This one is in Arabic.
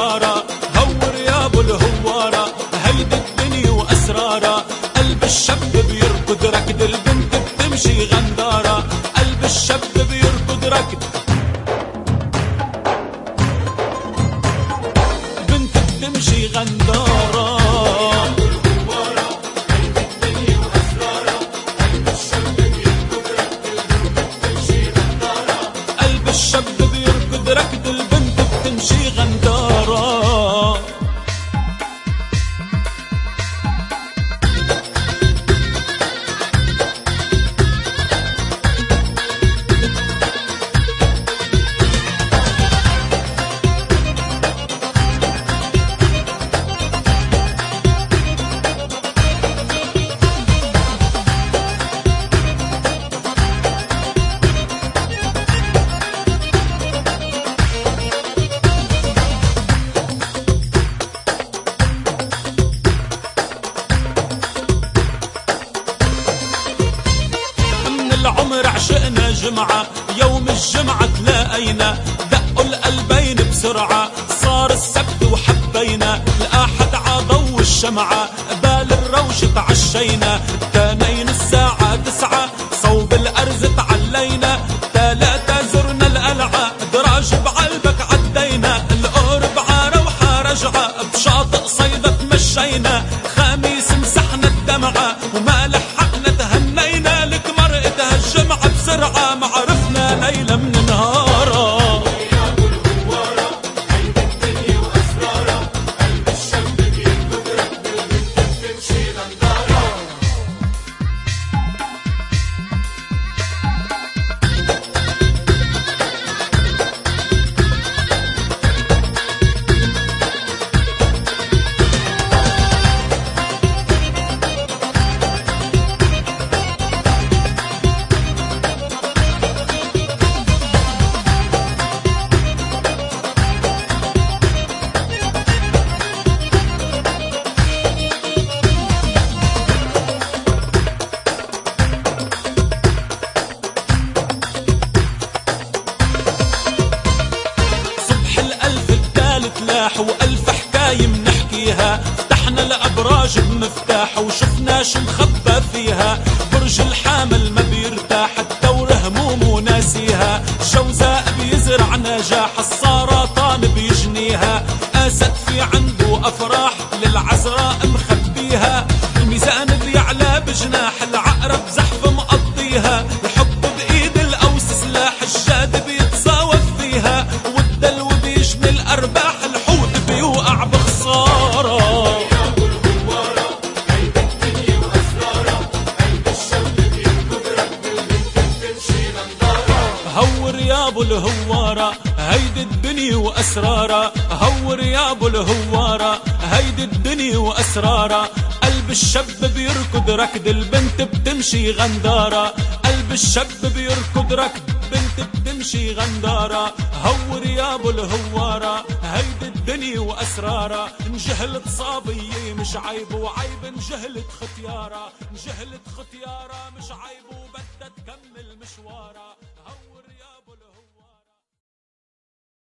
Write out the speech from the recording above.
واسرارها. هور يا ابو الهوارة هيدي الدنيا واسرارها. قلب الشاب بيركض ركض البنت بتمشي غندارة. قلب الشاب بيركض ركض بنت بتمشي غندارة. الشاب بيركض ركض البنت بتمشي غندارة. العمر عشقنا جمعة يوم الجمعة تلاقينا. دقوا القلبين بسرعة صار السبت وحبينا. الأحد عضو الشمعة قبال الروش تعشينا. تانين الساعة 9 صوب الأرز تعلينا. 3 زرنا القلعة دراج بعلبك عدينا. القرب عروحة رجعة بشاطئ صيدا تمشينا. خميس مسحنا الدمعة وما لحقنا تهنينا. لك مرقتها الجمعة بسرعة ما عرفنا ليلة من نهارها. وألف حكاية منحكيها. فتحنا الأبراج بمفتاح وشفنا شو مخبى فيها. برج الحامل ما بيرتاح الدور همومه ناسيها. الجوزاء بيزرع نجاح السرطان بيجنيها. أسد في عنده أفراح للعذراء مخبيها. الميزان بيعلى بجناح العقرب زحف مقضيها. الحب بإيد الأوس سلاح الجاد بيتصاوب فيها. والدلو بيجني الأرباح بيوقع بخسارة. هور يا ابو الهوارة هيدي الدنيا واسرارها. هور يا ابو الهوارة هيدي الدنيا واسرارها. قلب الشاب بيركض ركض البنت بتمشي غندارة. قلب الشاب بيركض ركض بنت بتمشي غندارة. هور يا ابو الهوارة هيدي الدنيا واسرارها. انجهلت صابية مش عيب وعيب انجهلت ختيارة. انجهلت ختيارة مش عيب وبدها تكمل مشوارها. هور يا ابو